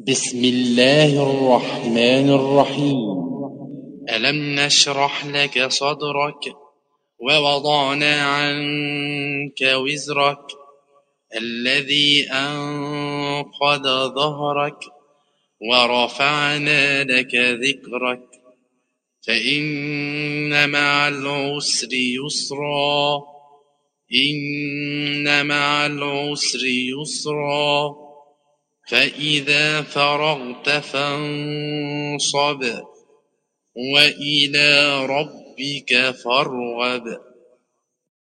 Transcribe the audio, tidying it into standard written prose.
بسم الله الرحمن الرحيم. ألم نشرح لك صدرك ووضعنا عنك وزرك الذي أنقض ظهرك ورفعنا لك ذكرك فإن مع العسر يسرا إن مع العسر يسرا فإذا فرغت فانصب وإلى ربك فارغب.